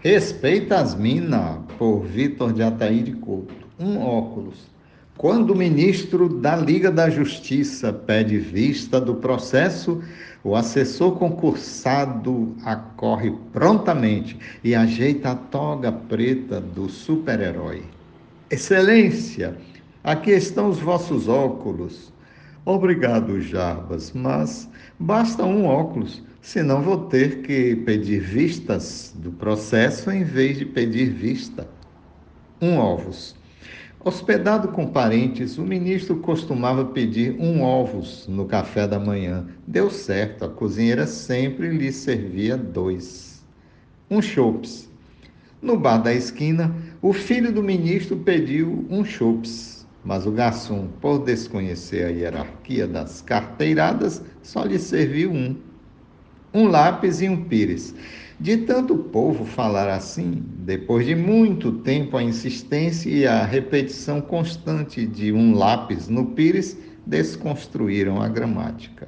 Respeita as minas, por Vitor de Ataíde Couto. Um óculos. Quando o ministro da Liga da Justiça pede vista do processo, o assessor concursado acorre prontamente e ajeita a toga preta do super-herói. Excelência, aqui estão os vossos óculos. Obrigado, Jarbas, mas basta um óculos, senão vou ter que pedir vistas do processo em vez de pedir vista. Um ovos. Hospedado com parentes, o ministro costumava pedir um ovos no café da manhã. Deu certo, a cozinheira sempre lhe servia dois. Um chopes. No bar da esquina, o filho do ministro pediu um chopes, mas o garçom, por desconhecer a hierarquia das carteiradas, só lhe serviu um lápis e um pires. De tanto o povo falar assim, depois de muito tempo a insistência e a repetição constante de um lápis no pires desconstruíram a gramática.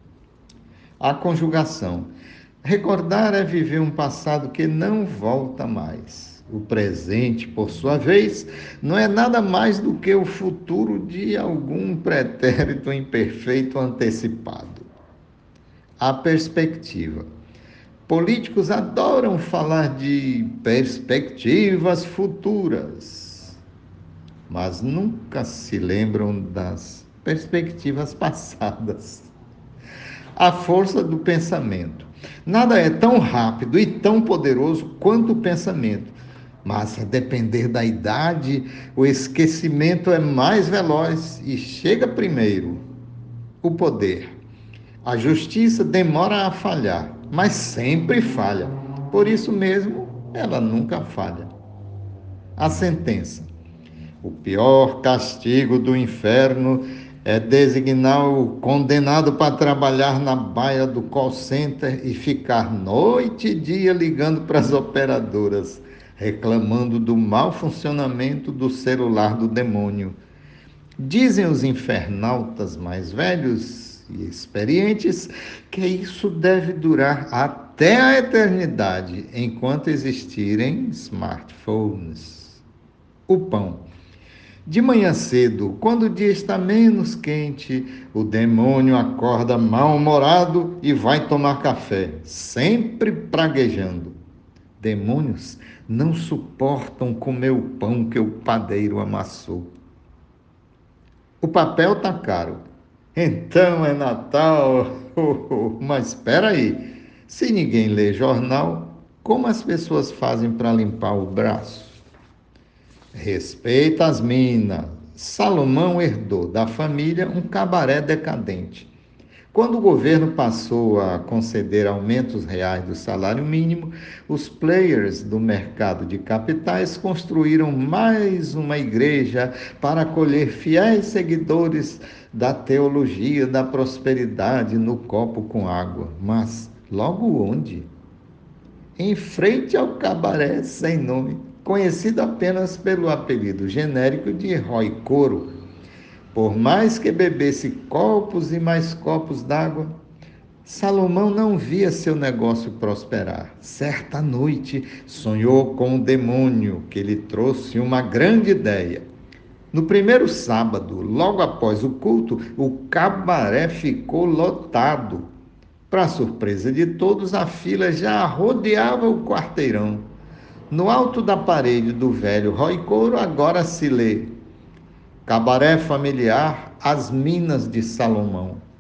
A conjugação. Recordar é viver um passado que não volta mais. O presente, por sua vez, não é nada mais do que o futuro de algum pretérito imperfeito antecipado. A perspectiva. Políticos adoram falar de perspectivas futuras, mas nunca se lembram das perspectivas passadas. A força do pensamento. Nada é tão rápido e tão poderoso quanto o pensamento, mas a depender da idade, o esquecimento é mais veloz e chega primeiro. O poder. A justiça demora a falhar, mas sempre falha. Por isso mesmo, ela nunca falha. A sentença. O pior castigo do inferno é designar o condenado para trabalhar na baia do call center e ficar noite e dia ligando para as operadoras, reclamando do mau funcionamento do celular do demônio. Dizem os infernautas mais velhos e experientes que isso deve durar até a eternidade, enquanto existirem smartphones. O pão. De manhã cedo, quando o dia está menos quente, o demônio acorda mal-humorado e vai tomar café, sempre praguejando. Demônios não suportam comer o pão que o padeiro amassou. O papel tá caro. Então é Natal. Mas espera aí. Se ninguém lê jornal, como as pessoas fazem para limpar o braço? Respeita as minas. Salomão herdou da família um cabaré decadente. Quando o governo passou a conceder aumentos reais do salário mínimo, os players do mercado de capitais construíram mais uma igreja para acolher fiéis seguidores da teologia da prosperidade no copo com água. Mas logo onde? Em frente ao cabaré sem nome, conhecido apenas pelo apelido genérico de Rói Couro. Por mais que bebesse copos e mais copos d'água, Salomão não via seu negócio prosperar. Certa noite, sonhou com o demônio que lhe trouxe uma grande ideia. No primeiro sábado, logo após o culto, o cabaré ficou lotado. Para surpresa de todos, a fila já rodeava o quarteirão. No alto da parede do velho Rói Couro, agora se lê: Cabaré familiar, as minas de Salomão.